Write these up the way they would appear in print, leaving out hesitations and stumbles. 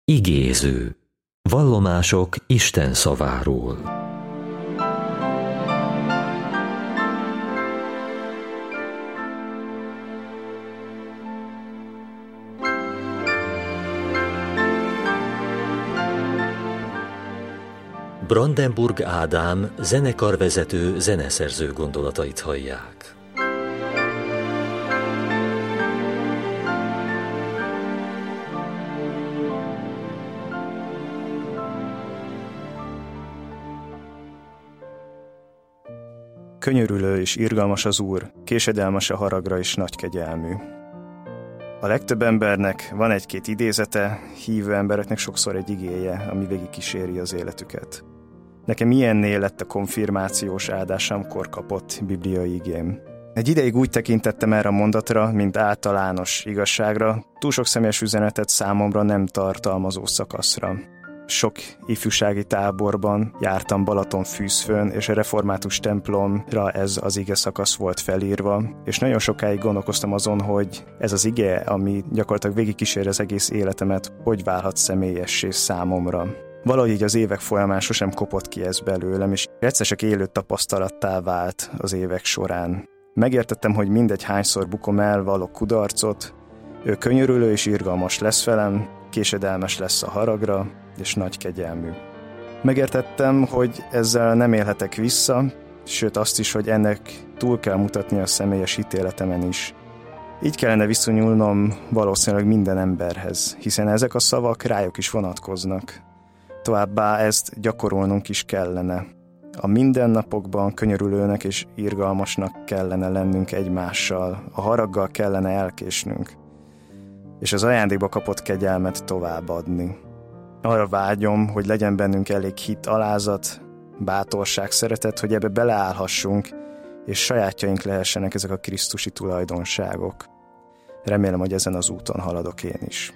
Igéző. Vallomások Isten szaváról. Brandenburg Ádám, zenekarvezető, zeneszerző gondolatait hallják. Könyörülő és irgalmas az Úr, késedelmes a haragra és nagy kegyelmű. A legtöbb embernek van egy-két idézete, hívő embereknek sokszor egy igéje, ami végigkíséri az életüket. Nekem ilyennél lett a konfirmációs áldás, amikor kapott bibliai igém. Egy ideig úgy tekintettem erre a mondatra, mint általános igazságra, túl sok személyes üzenetet számomra nem tartalmazó szakaszra. Sok ifjúsági táborban jártam Balatonfűzfőn, és a református templomra ez az ige szakasz volt felírva, és nagyon sokáig gondolkoztam azon, hogy ez az ige, ami gyakorlatilag végigkísér az egész életemet, hogy válhat személyessé számomra. Valahogy így az évek folyamán sosem kopott ki ez belőlem, és egyszer csak élő tapasztalattá vált az évek során. Megértettem, hogy mindegy hányszor bukom el, vallok kudarcot, ő könyörülő és irgalmas lesz velem, késedelmes lesz a haragra, és nagy kegyelmű. Megértettem, hogy ezzel nem élhetek vissza, sőt azt is, hogy ennek túl kell mutatni a személyes ítéletemen is. Így kellene viszonyulnom valószínűleg minden emberhez, hiszen ezek a szavak rájuk is vonatkoznak. Továbbá ezt gyakorolnunk is kellene. A mindennapokban könyörülőnek és irgalmasnak kellene lennünk egymással, a haraggal kellene elkésnünk, és az ajándékba kapott kegyelmet továbbadni. Arra vágyom, hogy legyen bennünk elég hit, alázat, bátorság, szeretet, hogy ebbe beleállhassunk, és sajátjaink lehessenek ezek a krisztusi tulajdonságok. Remélem, hogy ezen az úton haladok én is.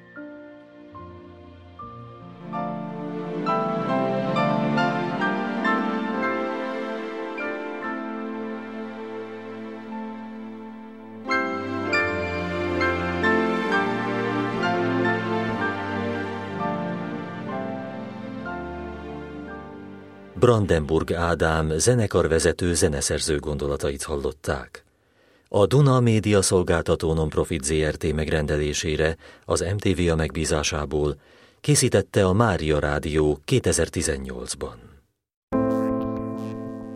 Brandenburg Ádám, zenekarvezető, zeneszerző gondolatait hallották. A Duna Média Szolgáltató Nonprofit Zrt. Megrendelésére, az MTV megbízásából készítette a Mária Rádió 2018-ban.